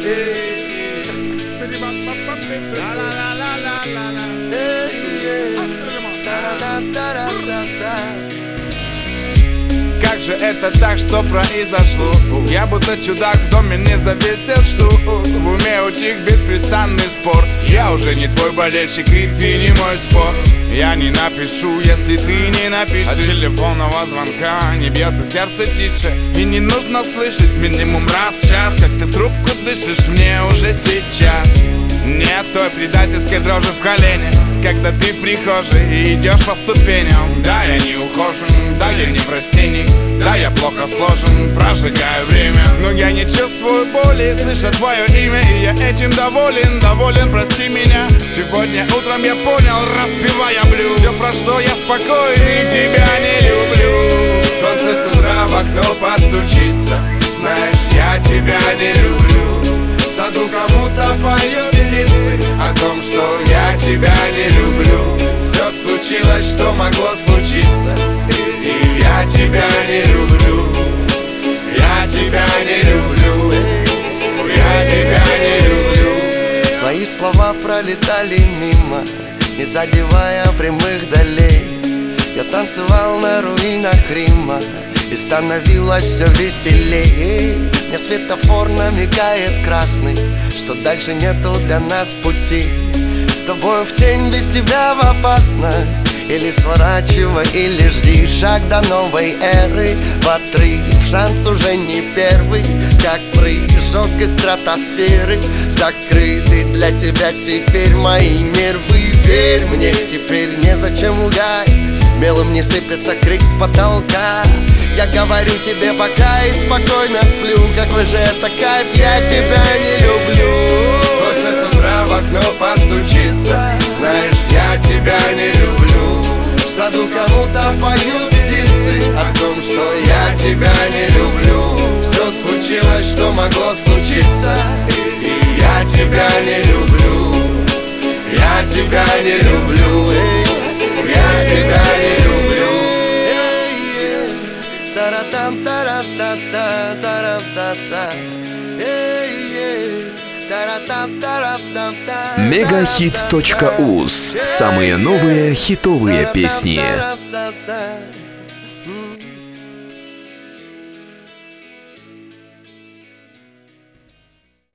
Как же это так, что произошло? Я будто чудак в доме не завесил, что в уме утих беспрестанный спор. Я уже не твой болельщик, и ты не мой спор. Я не напишу, если ты не напишешь. От телефонного звонка не бьется сердце тише. И не нужно слышать минимум раз в час, как ты в трубку дышишь мне уже сейчас. Нет той предательской дрожи в колене, когда ты в прихожей и идешь по ступеням. Да, я не ухожен, да, я не простенник, да, я плохо сложен, прожигаю время. Но я не чувствую боли, слыша твое имя, и я этим доволен, прости меня. Сегодня утром я понял, распевая блюз, все, про что я спокоен и тебя не люблю. Солнце с утра в окно постучится, знаешь, я тебя не люблю. В саду кому-то поют птицы о том, что я тебя не люблю. Все случилось, что могло случиться, и я тебя не люблю. Я тебя не люблю. Я тебя не люблю. Твои слова пролетали мимо, не задевая прямых долей. Я танцевал на руинах Рима, и становилось все веселее. Мне светофор намекает красный, что дальше нету для нас пути. С тобой в тень, без тебя в опасность. Или сворачивай, или жди. Шаг до новой эры, в отрыв, шанс уже не первый. Как прыжок из стратосферы, закрыты для тебя теперь мои нервы. Верь мне, теперь незачем лгать, мелом не сыпется крик с потолка. Я говорю тебе пока и спокойно сплю. Какой же это кайф, я тебя не люблю. Солнце с утра в окно постучится, знаешь, я тебя не люблю. В саду кому-то поют птицы о том, что я тебя не люблю. Все случилось, что могло случиться, и я тебя не люблю. Я тебя не люблю. Я тебя не люблю. Таратам, таратата, таратата. Мегахит.уз. Самые новые хитовые песни.